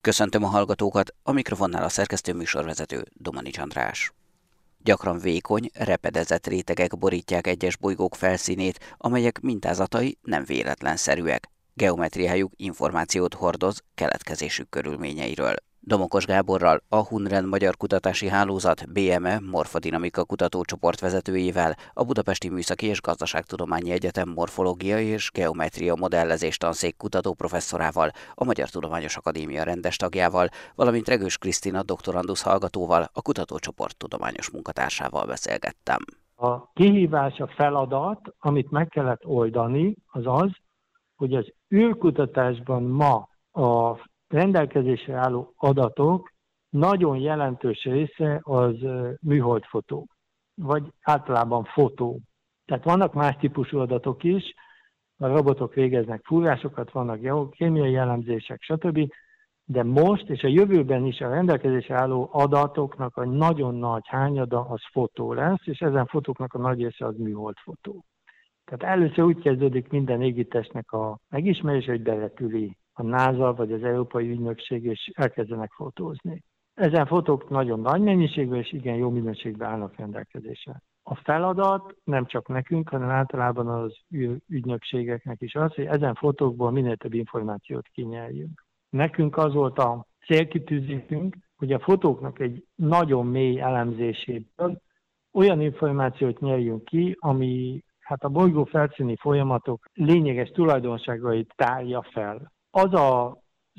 Köszöntöm a hallgatókat, a mikrofonnál a szerkesztő műsorvezető Domanics András. Gyakran vékony, repedezett rétegek borítják egyes bolygók felszínét, amelyek mintázatai nem véletlenszerűek. Geometriájuk információt hordoz keletkezésük körülményeiről. Domokos Gáborral, a Hunren Magyar Kutatási Hálózat BME morfodinamika kutatócsoport vezetőjével, a Budapesti Műszaki és Gazdaságtudományi Egyetem morfológia és geometria modellezés tanszék kutatóprofesszorával, a Magyar Tudományos Akadémia rendes tagjával, valamint Regős Krisztina doktorandusz hallgatóval, a kutatócsoport tudományos munkatársával beszélgettem. A kihívás, a feladat, amit meg kellett oldani, az az, hogy az űrkutatásban ma a rendelkezésre álló adatok nagyon jelentős része az műholdfotó, vagy általában fotó. Tehát vannak más típusú adatok is, a robotok végeznek fúrásokat, vannak kémiai elemzések, stb., de most és a jövőben is a rendelkezésre álló adatoknak a nagyon nagy hányada az fotó lesz, és ezen fotóknak a nagy része az műholdfotó. Tehát először úgy kezdődik minden égitestnek a megismerése, hogy berepüli a NASA vagy az Európai Ügynökség, és elkezdenek fotózni. Ezen fotók nagyon nagy mennyiségben és igen jó minőségben állnak rendelkezésre. A feladat nem csak nekünk, hanem általában az ügynökségeknek is az, hogy ezen fotókból minél több információt kinyeljünk. Nekünk az volt a célkitűzésünk, hogy a fotóknak egy nagyon mély elemzéséből olyan információt nyerjünk ki, ami a bolygó felszíni folyamatok lényeges tulajdonságait tárja fel. Az az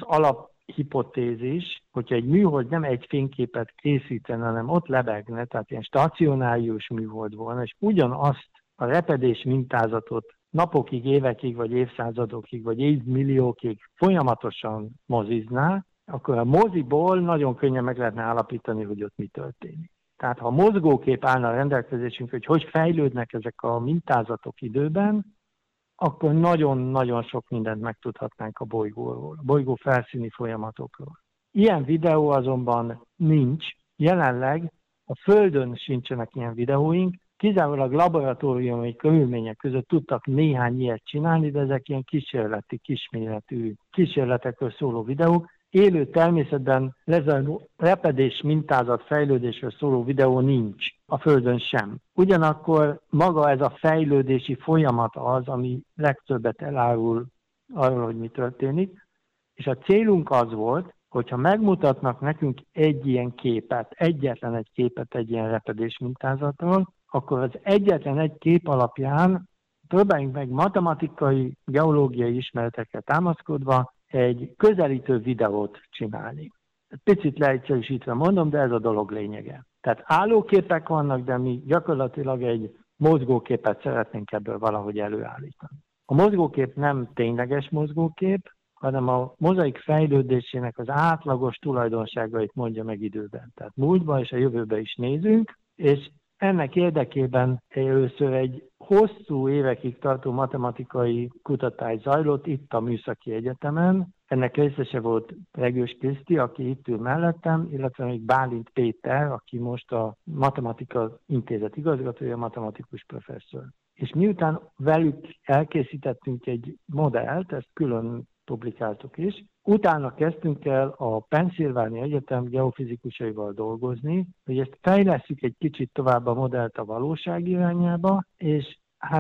alaphipotézis, hogyha egy műhold nem egy fényképet készítene, hanem ott lebegne, tehát ilyen stacionárius műhold volna, és ugyanazt a repedés mintázatot napokig, évekig, vagy évszázadokig, vagy évmilliókig folyamatosan mozizná, akkor a moziból nagyon könnyen meg lehetne állapítani, hogy ott mi történik. Tehát ha a mozgókép állna a rendelkezésünk, hogy fejlődnek ezek a mintázatok időben, akkor nagyon-nagyon sok mindent megtudhatnánk a bolygóról, a bolygó felszíni folyamatokról. Ilyen videó azonban nincs. Jelenleg a Földön sincsenek ilyen videóink, kizárólag laboratóriumi körülmények között tudtak néhány ilyet csinálni, de ezek ilyen kísérleti, kisméretű kísérletekről szóló videók. Élő természetben lezajló repedés mintázat fejlődésről szóló videó nincs, a Földön sem. Ugyanakkor maga ez a fejlődési folyamat az, ami legtöbbet elárul arról, hogy mi történik, és a célunk az volt, hogyha megmutatnak nekünk egy ilyen képet, egyetlen egy képet egy ilyen repedés mintázatról, akkor az egyetlen egy kép alapján próbáljunk meg matematikai, geológiai ismeretekre támaszkodva egy közelítő videót csinálni. Picit leegyszerűsítve mondom, de ez a dolog lényege. Tehát állóképek vannak, de mi gyakorlatilag egy mozgóképet szeretnénk ebből valahogy előállítani. A mozgókép nem tényleges mozgókép, hanem a mozaik fejlődésének az átlagos tulajdonságait mondja meg időben. Tehát múltban és a jövőben is nézünk, és ennek érdekében először egy hosszú évekig tartó matematikai kutatás zajlott itt a Műszaki Egyetemen. Ennek részese volt Regős Kriszti, aki itt ül mellettem, illetve még Bálint Péter, aki most a Matematika Intézet igazgatója, matematikus professzor. És miután velük elkészítettünk egy modellt, ezt külön publikáltuk is, utána kezdtünk el a Pennsylvania Egyetem geofizikusaival dolgozni, hogy ezt fejlesszük egy kicsit tovább a modellt a valóság irányába, és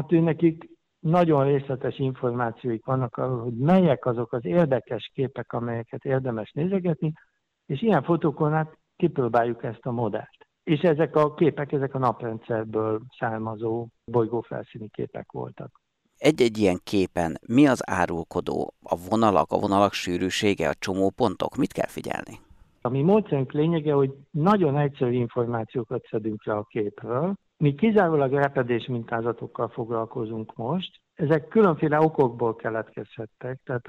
nekik nagyon részletes információik vannak arról, hogy melyek azok az érdekes képek, amelyeket érdemes nézegetni, és ilyen fotókon kipróbáljuk ezt a modellt. És ezek a képek, ezek a naprendszerből származó bolygófelszíni képek voltak. Egy-egy ilyen képen mi az árulkodó? A vonalak sűrűsége, a csomópontok? Mit kell figyelni? A mi módszerünk lényege, hogy nagyon egyszerű információkat szedünk le a képről. Mi kizárólag repedés mintázatokkal foglalkozunk most. Ezek különféle okokból keletkezhettek. Tehát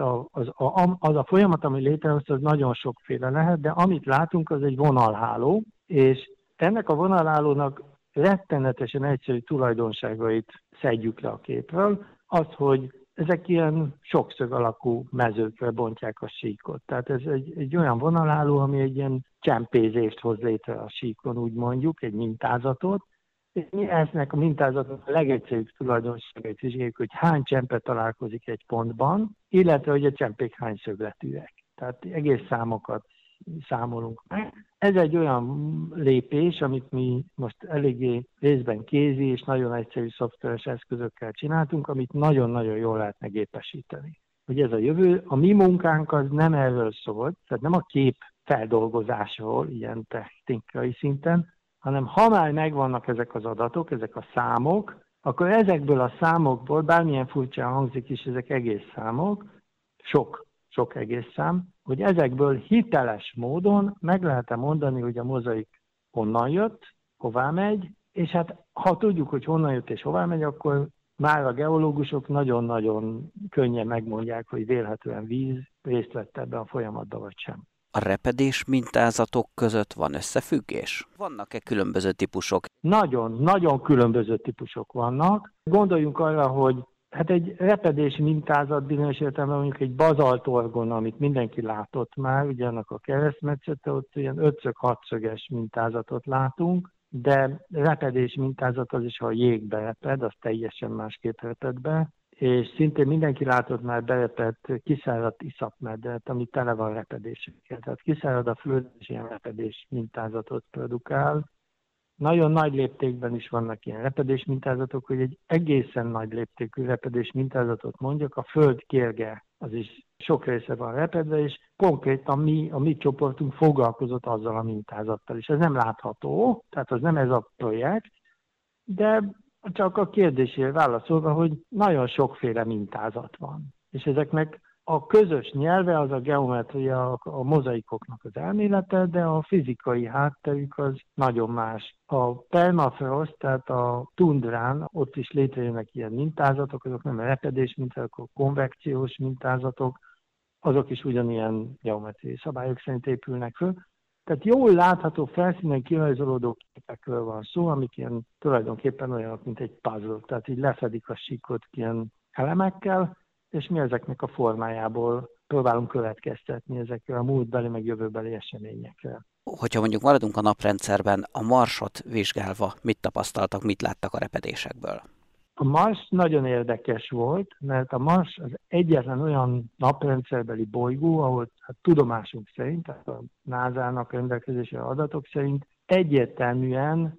az a folyamat, ami létrehozta, az nagyon sokféle lehet, de amit látunk, az egy vonalháló, és ennek a vonalhálónak rettenetesen egyszerű tulajdonságait szedjük le a képről. Az, hogy ezek ilyen sokszög alakú mezőkre bontják a síkot. Tehát ez egy olyan vonalháló, ami egy ilyen csempézést hoz létre a síkon, úgy mondjuk, egy mintázatot. És mi eznek a mintázatnak a legegyszerűbb tulajdonságait vizsgáljuk, hogy hány csempe találkozik egy pontban, illetve hogy a csempék hány szögletűek. tehát egész számokat számolunk meg. Ez egy olyan lépés, amit mi most eléggé részben kézi és nagyon egyszerű szoftveres eszközökkel csináltunk, amit nagyon-nagyon jól lehetne gépesíteni. Hogy ez a jövő, a mi munkánk az nem erről szólt, tehát nem a kép feldolgozásról, ilyen technikai szinten, hanem ha már megvannak ezek az adatok, ezek a számok, akkor ezekből a számokból, bármilyen furcsán hangzik is, ezek egész számok, sok egész szám, hogy ezekből hiteles módon meg lehet-e mondani, hogy a mozaik honnan jött, hová megy, és hát ha tudjuk, hogy honnan jött és hová megy, akkor már a geológusok nagyon-nagyon könnyen megmondják, hogy vélhetően víz részt vett ebben a folyamatban, vagy sem. A repedés mintázatok között van összefüggés? Vannak-e különböző típusok? Nagyon különböző típusok vannak. Gondoljunk arra, hogy hát egy repedés mintázat bizonyos értelemben mondjuk egy bazaltorgon, amit mindenki látott már, ugye annak a keresztmetszete, ott ilyen 5-6-szöges mintázatot látunk, de repedés mintázat az is, ha a jégbe reped, az teljesen másképp reped be, és szintén mindenki látott már berepett kiszáradt iszapmedret, ami tele van repedésekkel. Tehát kiszárad a föld, és ilyen repedés mintázatot produkál. Nagyon nagy léptékben is vannak ilyen repedés mintázatok, hogy egy egészen nagy léptékű repedés mintázatot mondjak, a föld kérge, az is sok része van repedve, és konkrétan a mi csoportunk foglalkozott azzal a mintázattal, és ez nem látható, tehát az nem ez a projekt, de csak a kérdésére válaszolva, hogy nagyon sokféle mintázat van. És ezeknek a közös nyelve az a geometria, a mozaikoknak az elmélete, de a fizikai hátterük az nagyon más. A permafrost, tehát a tundrán, ott is létrejönnek ilyen mintázatok, azok nem repedés mintázatok, konvekciós mintázatok, azok is ugyanilyen geometriai szabályok szerint épülnek föl. Tehát jól látható felszínen kirajzolódó képekről van szó, amik ilyen tulajdonképpen olyanok, mint egy puzzle, tehát így lefedik a síkot ilyen elemekkel, és mi ezeknek a formájából próbálunk következtetni ezekre a múltbeli meg jövőbeli eseményekre. Hogyha mondjuk maradunk a naprendszerben, a Marsot vizsgálva mit tapasztaltak, mit láttak a repedésekből? A Mars nagyon érdekes volt, mert a Mars az egyetlen olyan naprendszerbeli bolygó, ahol hát tudomásunk szerint, tehát a NASA-nak rendelkezésre adatok szerint egyértelműen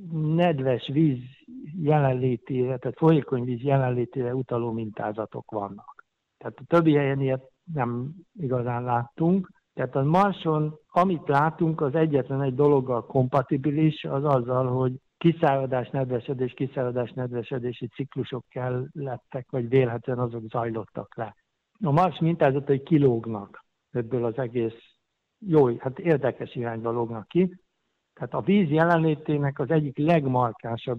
nedves víz jelenlétére, tehát folyékony víz jelenlétére utaló mintázatok vannak. Tehát a többi helyen ilyet nem igazán láttunk. Tehát a Marson, amit látunk, az egyetlen egy dologgal kompatibilis, az azzal, hogy kiszáradás-nedvesedési ciklusok lettek, vagy vélhetően azok zajlottak le. A Mars mintázatai kilógnak ebből az egész hát érdekes irányba lógnak ki. Tehát a víz jelenlétének az egyik legmarkánsabb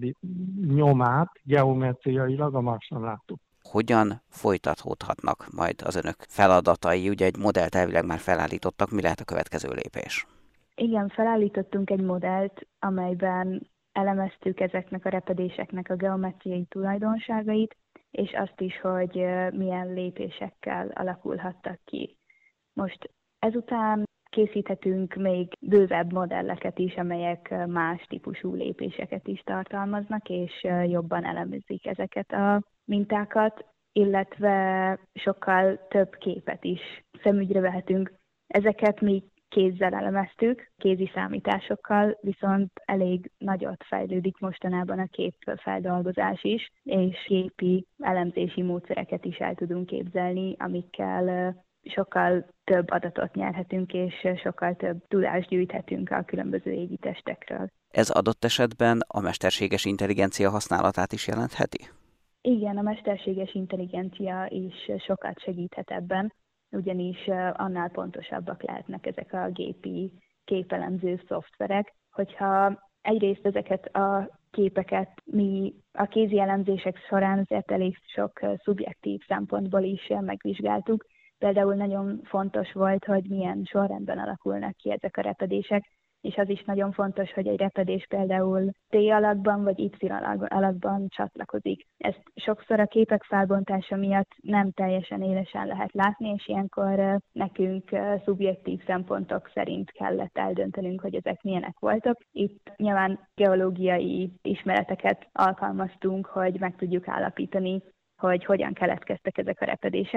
nyomát geometriailag a Marson láttuk. Hogyan folytatódhatnak majd az önök feladatai? Ugye egy modellt elvileg már felállítottak, mi lehet a következő lépés? Igen, felállítottunk egy modellt, amelyben elemeztük ezeknek a repedéseknek a geometriai tulajdonságait, és azt is, hogy milyen lépésekkel alakulhattak ki. Most ezután készíthetünk még bővebb modelleket is, amelyek más típusú lépéseket is tartalmaznak, és jobban elemezik ezeket a mintákat, illetve sokkal több képet is szemügyre vehetünk. Ezeket mi kézzel elemeztük, kézi számításokkal, viszont elég nagyot fejlődik mostanában a képfeldolgozás is, és képi elemzési módszereket is el tudunk képzelni, amikkel sokkal több adatot nyerhetünk, és sokkal több tudást gyűjthetünk a különböző égi testekről. Ez adott esetben a mesterséges intelligencia használatát is jelentheti? Igen, a mesterséges intelligencia is sokat segíthet ebben, ugyanis annál pontosabbak lehetnek ezek a gépi képelemző szoftverek, hogyha egyrészt ezeket a képeket mi a kézi elemzések során azért elég sok szubjektív szempontból is megvizsgáltuk. Például nagyon fontos volt, hogy milyen sorrendben alakulnak ki ezek a repedések, és az is nagyon fontos, hogy egy repedés például T alakban vagy Y alakban csatlakozik. Ezt sokszor a képek felbontása miatt nem teljesen élesen lehet látni, és ilyenkor nekünk szubjektív szempontok szerint kellett eldöntenünk, hogy ezek milyenek voltak. Itt nyilván geológiai ismereteket alkalmaztunk, hogy meg tudjuk állapítani, hogy hogyan keletkeztek ezek a repedések.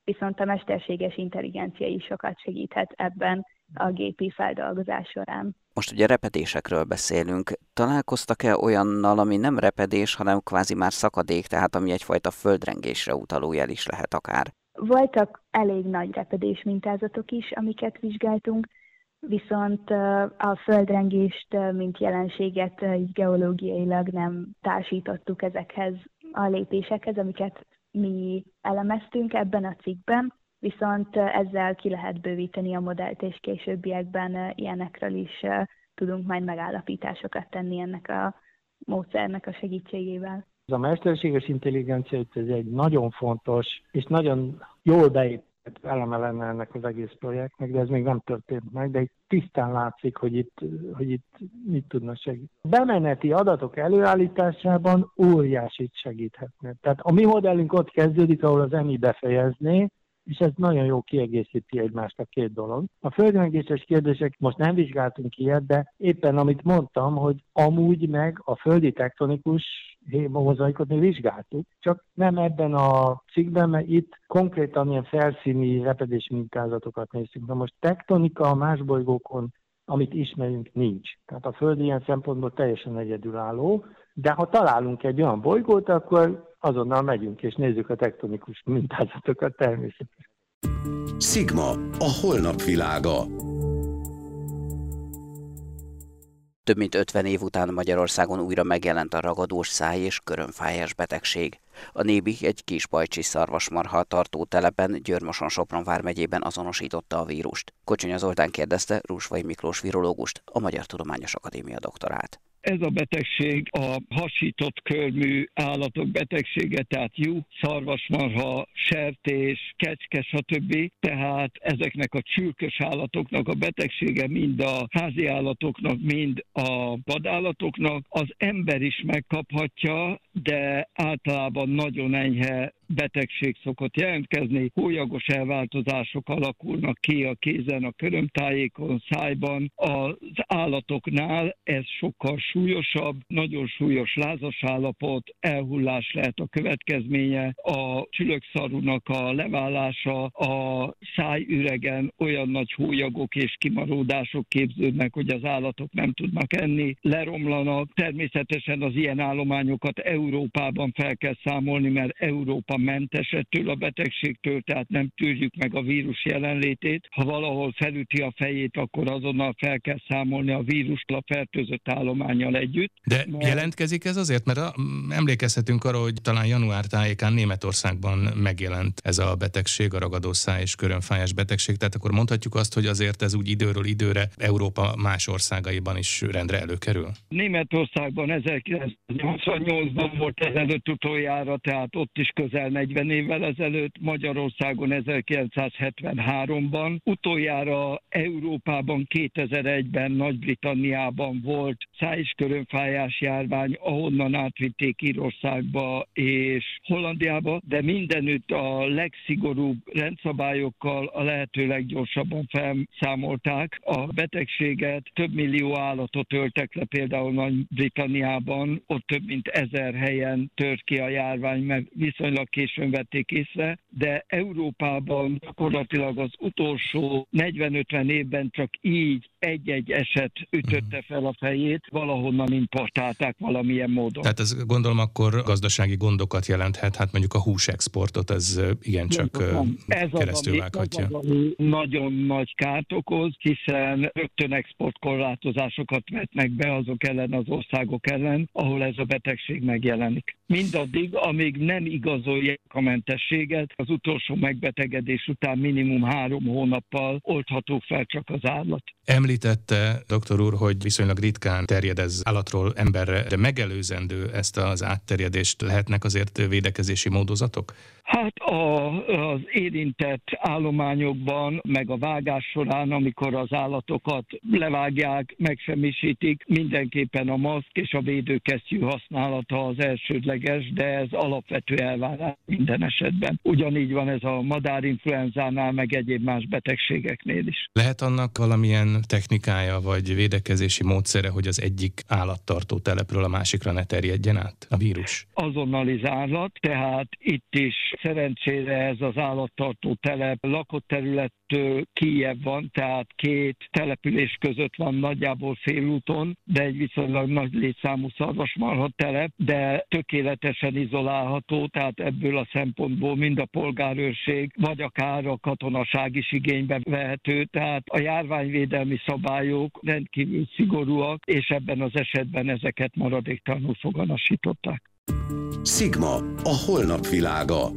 viszont a mesterséges intelligencia is sokat segíthet ebben a gépi feldolgozás során. Most ugye repedésekről beszélünk. Találkoztak-e olyannal, ami nem repedés, hanem kvázi már szakadék, tehát ami egyfajta földrengésre utaló jel is lehet akár? Voltak elég nagy repedés mintázatok is, amiket vizsgáltunk, viszont a földrengést, mint jelenséget geológiailag nem társítottuk ezekhez a lépésekhez, amiket mi elemeztünk ebben a cikkben, viszont ezzel ki lehet bővíteni a modellt, és későbbiekben ilyenekről is tudunk majd megállapításokat tenni ennek a módszernek a segítségével. Ez a mesterséges intelligencia, ez egy nagyon fontos és nagyon jól beépített eleme lenne ennek az egész projektnek, de ez még nem történt meg, de itt tisztán látszik, hogy itt mit tudna segíteni. A bemeneti adatok előállításában óriásit segíthetne. Tehát a mi modellünk ott kezdődik, ahol az EMI befejezné, és ez nagyon jó kiegészíti egymást a két dolog. A földrengéses kérdések, most nem vizsgáltunk ilyet, de éppen amit mondtam, hogy amúgy meg a földi tektonikus mozaikot mi vizsgáltuk, csak nem ebben a cikkben, mert itt konkrétan ilyen felszíni repedés mintázatokat néztünk. Na most tektonika a más bolygókon, amit ismerünk, nincs. Tehát a Föld ilyen szempontból teljesen egyedülálló, de ha találunk egy olyan bolygót, akkor azonnal megyünk és nézzük a tektonikus mintázatokat természetesen. Sigma, a holnap világa. Több mint 50 év után Magyarországon újra megjelent a ragadós száj- és körömfájás betegség. A Nébi egy kisbajcsi szarvasmarha tartótelepen Győr-Moson-Sopron vármegyében azonosította a vírust. Kocsonya Zoltán kérdezte Rúsvay Miklós virológust, a Magyar Tudományos Akadémia doktorát. Ez a betegség a hasított körmű állatok betegsége, tehát juh, szarvasmarha, sertés, kecske, stb. Tehát ezeknek a csülkös állatoknak a betegsége mind a házi állatoknak, mind a vadállatoknak. Az ember is megkaphatja, de általában nagyon enyhe betegség szokott jelentkezni, hólyagos elváltozások alakulnak ki a kézen, a körömtájékon, szájban. Az állatoknál ez sokkal súlyosabb, nagyon súlyos lázas állapot, elhullás lehet a következménye, a csülökszarúnak a leválása, a szájüregen olyan nagy hólyagok és kimaródások képződnek, hogy az állatok nem tudnak enni, leromlanak. Természetesen az ilyen állományokat Európában fel kell számolni, mert Európa mentes ettől a betegségtől, tehát nem tűrjük meg a vírus jelenlétét. Ha valahol felüti a fejét, akkor azonnal fel kell számolni a vírust a fertőzött állománnyal együtt. De jelentkezik ez azért? Mert emlékezhetünk arra, hogy talán január tájékán Németországban megjelent ez a betegség, a ragadós száj- és körömfájás betegség, tehát akkor mondhatjuk azt, hogy azért ez úgy időről időre Európa más országaiban is rendre előkerül? Németországban 1988-ban volt ezelőtt utoljára, tehát ott is közel 40 évvel ezelőtt, Magyarországon 1973-ban, utoljára Európában 2001-ben Nagy-Britanniában volt száj- és körömfájás járvány, ahonnan átvitték Írországba és Hollandiába, de mindenütt a legszigorúbb rendszabályokkal a lehető leggyorsabban felszámolták a betegséget. Több millió állatot öltek le például Nagy-Britanniában, ott több mint 1000 helyen tört ki a járvány, mert viszonylag későn vették észre, de Európában gyakorlatilag az utolsó 40-50 évben csak így egy-egy eset ütötte fel a fejét, valahonnan importálták valamilyen módon. Tehát ez gondolom akkor gazdasági gondokat jelenthet, hát mondjuk a húsexportot ez igencsak keresztülvághatja. Ez az, ami nagyon nagy kárt okoz, hiszen rögtön exportkorlátozásokat vetnek be azok ellen az országok ellen, ahol ez a betegség megjelenik. Mindaddig, amíg nem igazolják a mentességet, az utolsó megbetegedés után minimum 3 hónappal oldható fel csak az állat. Említette, doktor úr, hogy viszonylag ritkán terjed ez állatról emberre, de megelőzendő ezt az átterjedést, lehetnek azért védekezési módozatok? Hát az érintett állományokban, meg a vágás során, amikor az állatokat levágják, megsemmisítik, mindenképpen a maszk és a védőkesztyű használata az elsődleges, de ez alapvető elvárás minden esetben. Ugyanígy van ez a madárinfluenzánál, meg egyéb más betegségeknél is. Lehet annak valamilyen technikája vagy védekezési módszere, hogy az egyik állattartó telepről a másikra ne terjedjen át a vírus? Azonnali zárlat, tehát itt is Szerencsére ez az állattartó telep lakott területtől kijjebb van, tehát 2 település között van nagyjából félúton, de egy viszonylag nagy létszámú szarvasmarha telep, de tökéletesen izolálható, tehát ebből a szempontból mind a polgárőrség, vagy akár a katonaság is igénybe vehető, tehát a járványvédelmi szabályok rendkívül szigorúak, és ebben az esetben ezeket maradéktalanul foganasították. Sigma, a holnap világa.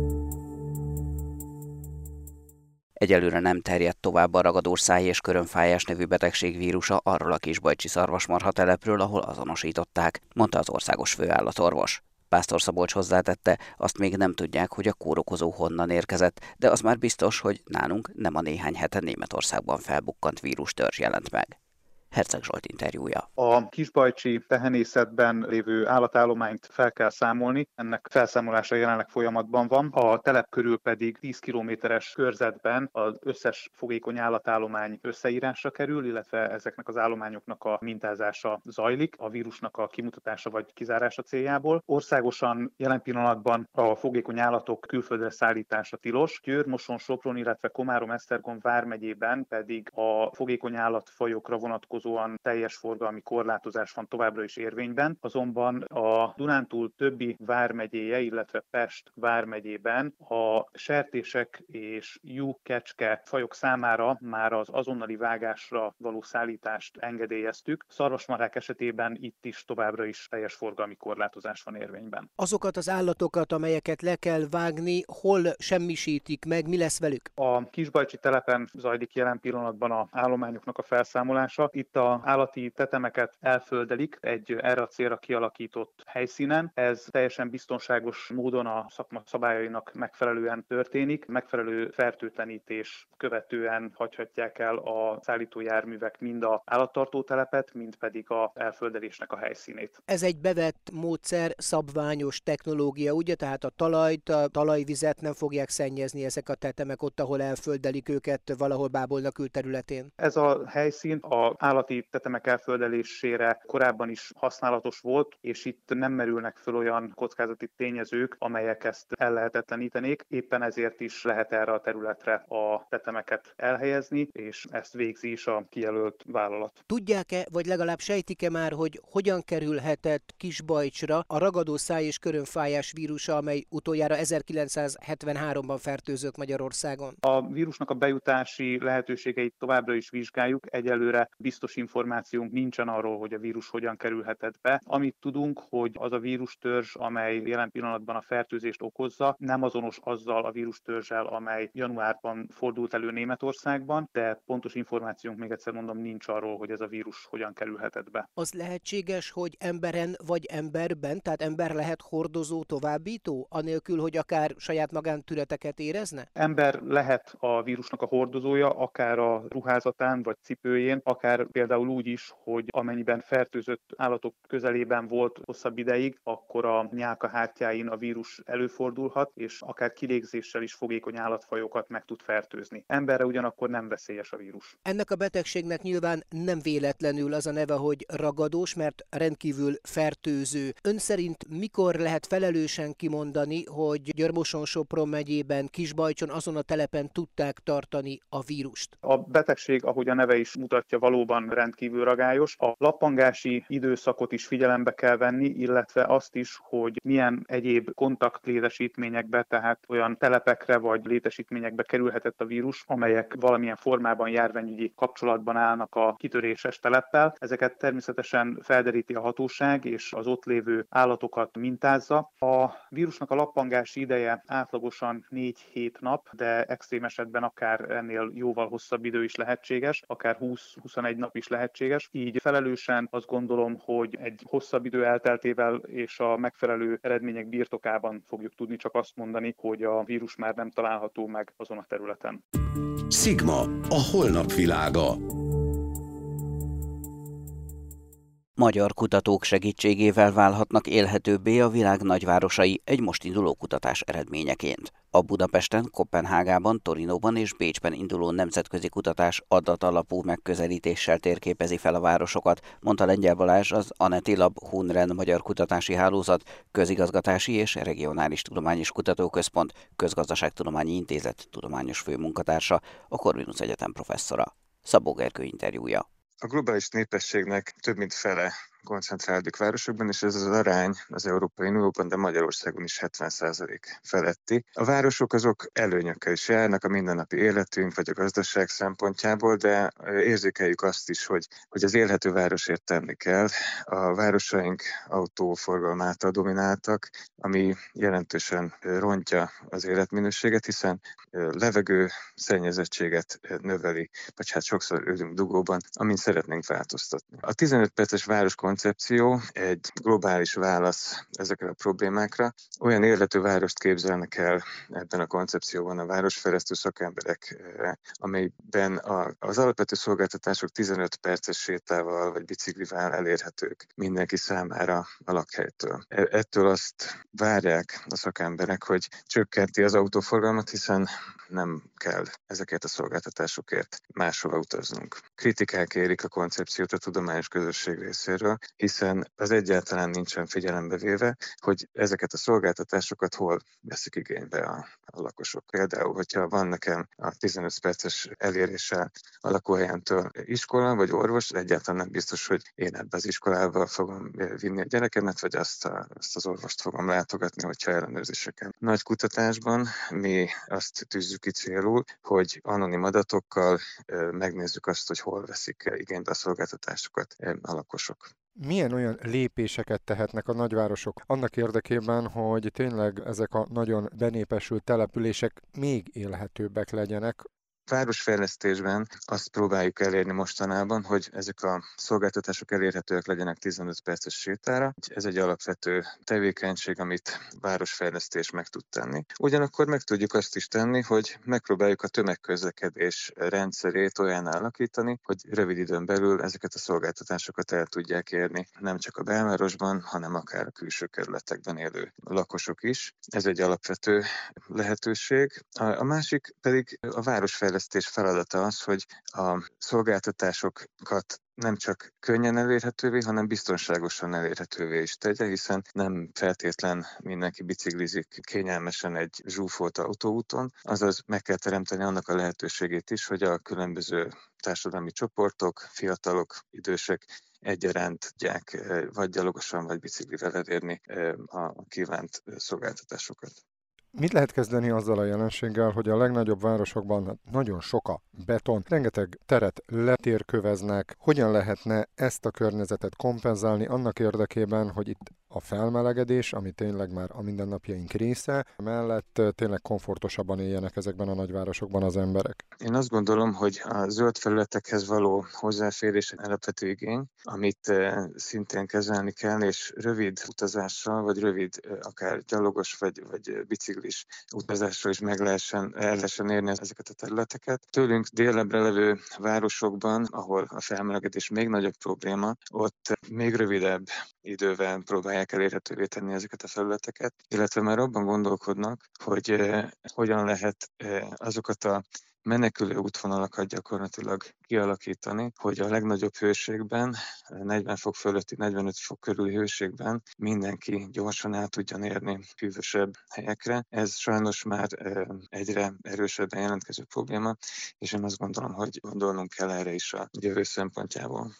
Egyelőre nem terjedt tovább a ragadós-száj és körömfájás nevű betegség vírusa arról a kisbajcsi szarvasmarha telepről, ahol azonosították, mondta az országos főállatorvos. Pásztor Szabolcs hozzátette, azt még nem tudják, hogy a kórokozó honnan érkezett, de az már biztos, hogy nálunk nem a néhány hete Németországban felbukkant vírustörzs jelent meg. Herceg Zsolt interjúja. A kisbajcsi tehenészetben lévő állatállományt fel kell számolni, ennek felszámolása jelenleg folyamatban van. A telep körül pedig 10 kilométeres körzetben az összes fogékony állatállomány összeírásra kerül, illetve ezeknek az állományoknak a mintázása zajlik, a vírusnak a kimutatása vagy kizárása céljából. Országosan jelen pillanatban a fogékony állatok külföldre szállítása tilos. Győr, Moson, Sopron, illetve Komárom-Esztergom vármegyében pedig a fogékony állatfajokra vonatkozóan teljes forgalmi korlátozás van továbbra is érvényben, azonban a Dunántúl többi vármegyéje, illetve Pest vármegyében a sertések és juh-kecske fajok számára már az azonnali vágásra való szállítást engedélyeztük. Szarvasmarhák esetében itt is továbbra is teljes forgalmi korlátozás van érvényben. Azokat az állatokat, amelyeket le kell vágni, hol semmisítik meg, mi lesz velük? A kisbajcsi telepen zajlik jelen pillanatban az állományoknak a felszámolása. Itt az állati tetemeket elföldelik egy erre a célra kialakított helyszínen. Ez teljesen biztonságos módon a szakma szabályainak megfelelően történik. Megfelelő fertőtlenítés követően hagyhatják el a szállítójárművek mind az állattartó telepet, mind pedig az elföldelésnek a helyszínét. Ez egy bevett módszer, szabványos technológia, ugye? Tehát a talajt, a talajvizet nem fogják szennyezni ezek a tetemek ott, ahol elföldelik őket valahol Bábolna külterületén. Ez a helyszín az állati tetemek elföldelésére korábban is használatos volt, és itt nem merülnek föl olyan kockázati tényezők, amelyek ezt ellehetetlenítenék. Éppen ezért is lehet erre a területre a tetemeket elhelyezni, és ezt végzi is a kijelölt vállalat. Tudják-e, vagy legalább sejtik-e már, hogy hogyan kerülhetett Kisbajcsra a ragadószáj és körömfájás vírusa, amely utoljára 1973-ban fertőzött Magyarországon? A vírusnak a bejutási lehetőségeit továbbra is vizsgáljuk. Egyelőre biztos információnk nincsen arról, hogy a vírus hogyan kerülhetett be. Amit tudunk, hogy az a vírustörzs, amely jelen pillanatban a fertőzést okozza, nem azonos azzal a vírustörzsel, amely januárban fordult elő Németországban, de pontos információnk, még egyszer mondom, nincs arról, hogy ez a vírus hogyan kerülhetett be. Az lehetséges, hogy emberen vagy emberben, tehát ember lehet hordozó, továbbító, anélkül, hogy akár saját magán tüneteket érezne? Ember lehet a vírusnak a hordozója, akár a ruházatán vagy cipőjén, akár például úgy is, hogy amennyiben fertőzött állatok közelében volt hosszabb ideig, akkor a nyálkahártyáin a vírus előfordulhat, és akár kilégzéssel is fogékony állatfajokat meg tud fertőzni. Emberre ugyanakkor nem veszélyes a vírus. Ennek a betegségnek nyilván nem véletlenül az a neve, hogy ragadós, mert rendkívül fertőző. Ön szerint mikor lehet felelősen kimondani, hogy Győr-Moson-Sopron megyében, Kisbajcson, azon a telepen tudták tartani a vírust? A betegség, ahogy a neve is mutatja, valóban rendkívül ragályos. A lappangási időszakot is figyelembe kell venni, illetve azt is, hogy milyen egyéb kontaktlétesítményekbe, tehát olyan telepekre vagy létesítményekbe kerülhetett a vírus, amelyek valamilyen formában járványügyi kapcsolatban állnak a kitöréses teleppel. Ezeket természetesen felderíti a hatóság, és az ott lévő állatokat mintázza. A vírusnak a lappangási ideje átlagosan 4-7 nap, de extrém esetben akár ennél jóval hosszabb idő is lehetséges, akár 20-21 nap is lehetséges. Így felelősen azt gondolom, hogy egy hosszabb idő elteltével és a megfelelő eredmények birtokában fogjuk tudni csak azt mondani, hogy a vírus már nem található meg azon a területen. Sigma, a holnap világa. Magyar kutatók segítségével válhatnak élhetőbbé a világ nagyvárosai egy most induló kutatás eredményeként. A Budapesten, Koppenhágában, Torinóban és Bécsben induló nemzetközi kutatás adatalapú megközelítéssel térképezi fel a városokat, mondta Lengyel Balázs, az Aneti Lab Hunren Magyar Kutatási Hálózat, Közigazgatási és Regionális Tudományos Kutatóközpont, Közgazdaságtudományi Intézet tudományos főmunkatársa, a Corvinus Egyetem professzora. Szabó Gergő interjúja. A globális népességnek több mint fele koncentrálódik városokban, és ez az arány az Európai Unióban, de Magyarországon is 70% feletti. A városok azok előnyökkel is járnak a mindennapi életünk vagy a gazdaság szempontjából, de érzékeljük azt is, hogy az élhető városért tenni kell. A városaink autóforgalom által domináltak, ami jelentősen rontja az életminőséget, hiszen levegő szennyezettséget növeli, vagy hát sokszor ülünk dugóban, amin szeretnénk változtatni. A 15 perces város koncepció egy globális válasz ezekre a problémákra. Olyan élhető várost képzelnek el ebben a koncepcióban a városfejlesztő szakemberek, amelyben az alapvető szolgáltatások 15 perces sétával vagy biciklivel elérhetők mindenki számára a lakhelytől. Ettől azt várják a szakemberek, hogy csökkenti az autóforgalmat, hiszen nem kell ezeket a szolgáltatásokért máshova utaznunk. Kritikák érik a koncepciót a tudományos közösség részéről, hiszen az egyáltalán nincsen figyelembe véve, hogy ezeket a szolgáltatásokat hol veszik igénybe a lakosok. Például, hogyha van nekem a 15 perces eléréssel a lakóhelyemtől iskola vagy orvos, egyáltalán nem biztos, hogy én ebbe az iskolába fogom vinni a gyerekemet, vagy azt az orvost fogom látogatni, hogyha ellenőrzéseken. Nagy kutatásban mi azt tűzzük ki célul, hogy anonim adatokkal megnézzük azt, hogy hol veszik igénybe a szolgáltatásokat a lakosok. Milyen olyan lépéseket tehetnek a nagyvárosok annak érdekében, hogy tényleg ezek a nagyon benépesült települések még élhetőbbek legyenek? Városfejlesztésben azt próbáljuk elérni mostanában, hogy ezek a szolgáltatások elérhetőek legyenek 15 perces sétára. Ez egy alapvető tevékenység, amit városfejlesztés meg tud tenni. Ugyanakkor meg tudjuk azt is tenni, hogy megpróbáljuk a tömegközlekedés rendszerét olyan alakítani, hogy rövid időn belül ezeket a szolgáltatásokat el tudják érni nem csak a belvárosban, hanem akár a külső kerületekben élő lakosok is. Ez egy alapvető lehetőség. A másik pedig a városfejlesztés feladata az, hogy a szolgáltatásokat nem csak könnyen elérhetővé, hanem biztonságosan elérhetővé is tegye, hiszen nem feltétlen mindenki biciklizik kényelmesen egy zsúfolt autóúton, azaz meg kell teremteni annak a lehetőségét is, hogy a különböző társadalmi csoportok, fiatalok, idősek egyaránt tudják vagy gyalogosan, vagy biciklivel elérni a kívánt szolgáltatásokat. Mit lehet kezdeni azzal a jelenséggel, hogy a legnagyobb városokban nagyon sok a beton, rengeteg teret letérköveznek, hogyan lehetne ezt a környezetet kompenzálni annak érdekében, hogy itt a felmelegedés, ami tényleg már a mindennapjaink része, mellett tényleg komfortosabban éljenek ezekben a nagyvárosokban az emberek? Én azt gondolom, hogy a zöld felületekhez való hozzáférés alapvető igény, amit szintén kezelni kell, és rövid utazással, vagy rövid akár gyalogos, vagy biciklis utazással is el lehessen érni ezeket a területeket. Tőlünk délebbre levő városokban, ahol a felmelegedés még nagyobb probléma, ott még rövidebb idővel próbálják elérhetővé tenni ezeket a felületeket, illetve már abban gondolkodnak, hogy hogyan lehet azokat a menekülő útvonalakat gyakorlatilag kialakítani, hogy a legnagyobb hőségben, 40 fok fölötti, 45 fok körüli hőségben mindenki gyorsan el tudjon érni hűvösebb helyekre. Ez sajnos már egyre erősebben jelentkező probléma, és én azt gondolom, hogy gondolnunk kell erre is a jövő szempontjából.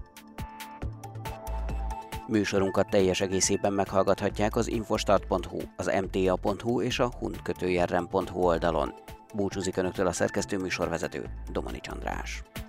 Műsorunkat teljes egészében meghallgathatják az infostart.hu, az mta.hu és a hun-rem.hu oldalon. Búcsúzik Önöktől a szerkesztő műsorvezető, Domanics András.